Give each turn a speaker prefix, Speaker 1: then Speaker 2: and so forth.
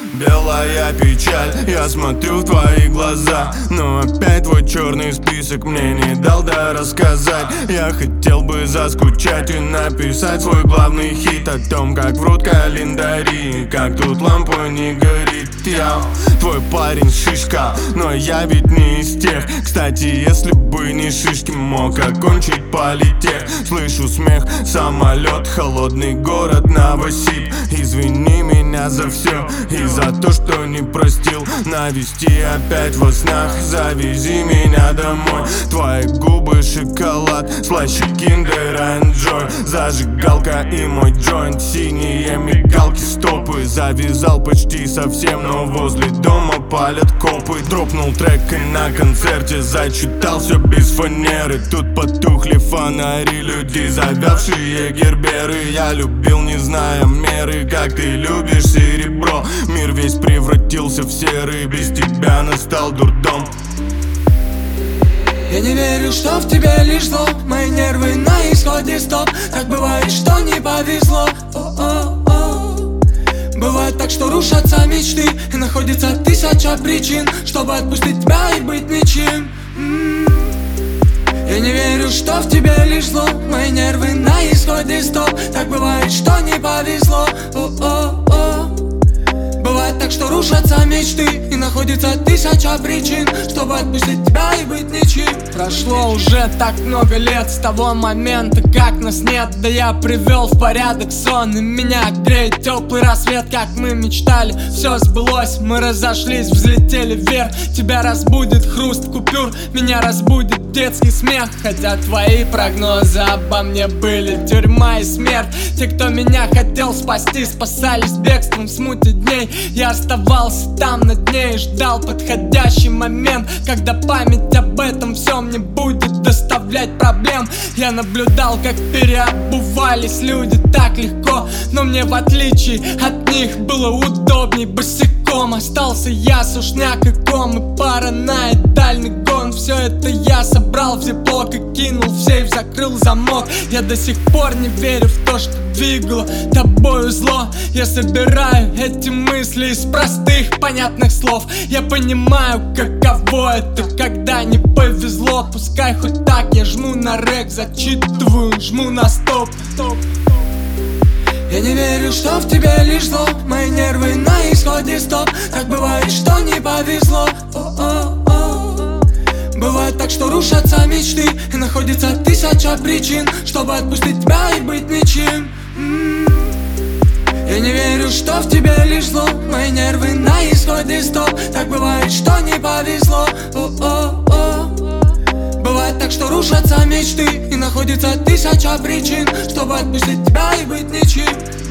Speaker 1: Белая печаль, я смотрю в твои глаза, но опять твой черный список мне не дал рассказать. Я хотел бы заскучать и написать свой главный хит о том, как врут календари, как тут лампа не горит. Я твой парень шишка, но я ведь не из тех. Кстати, если бы не шишки, мог окончить политех. Слышу смех, самолет, холодный город Новосиб. Извини меня за все и за то, что не простил. Навести опять во снах, завези меня домой. Твои губы шоколад, слаще Kinder Enjoy. Зажигалка и мой джойнт, синие мигалки, стопы. Завязал почти совсем, но возле дома палят копы. Дропнул трек и на концерте зачитал все без фанеры. Тут потухли фонари, люди, завявшие герберы. Я любил, не зная меры, как ты любишь серебро. Мир весь превратился в серый, без тебя настал дурдом.
Speaker 2: Я не верю, что в тебе лишь зло. Мои нервы на исходе, стоп. Так бывает, что не повезло. Бывает так, что рушатся мечты, и находится тысяча причин, чтобы отпустить тебя и быть ничем. Я не верю, что в тебе лишь зло. Мои нервы на исходе, стоп. Так бывает, что не повезло. Бывает так, что рушатся мечты, и находится тысяча причин, чтобы отпустить тебя и быть ничем.
Speaker 3: Прошло уже так много лет с того момента, как нас нет. Да я привел в порядок сон, и меня греет теплый рассвет, как мы мечтали. Все сбылось, мы разошлись, взлетели вверх. Тебя разбудит хруст купюр, меня разбудит детский смех. Хотя твои прогнозы обо мне были тюрьма и смерть. Те, кто меня хотел спасти, спасались бегством в смуте дней. Я оставался там на дне и ждал подходящий момент, когда память об этом всем не будет доставлять проблем. Я наблюдал, как переобувались люди так легко, но мне в отличие от них было удобней. Босиком остался я, сушняк и ком, и параноидальный гон. Все это я собрал в зиплок и кинул в сейф, закрыл замок. Я до сих пор не верю в то, что двигало тобою зло. Я собираю эти мысли из простых понятных слов. Я понимаю, каково это, когда не повезло. Пускай хоть так, я жму на рек, зачитываю, жму на стоп.
Speaker 2: Я не верю, что в тебе лишь зло. Мои нервы на исходе, стоп. Так бывает, что не повезло. Бывает так, что рушатся мечты, и находится тысяча причин, чтобы отпустить тебя и быть ничем. Я не верю, что в тебе лишь зло. Мои нервы на исходе, стоп. Так бывает, что не повезло. Бывает так, что рушатся мечты, и находится тысяча причин, чтобы отпустить тебя и быть ничем.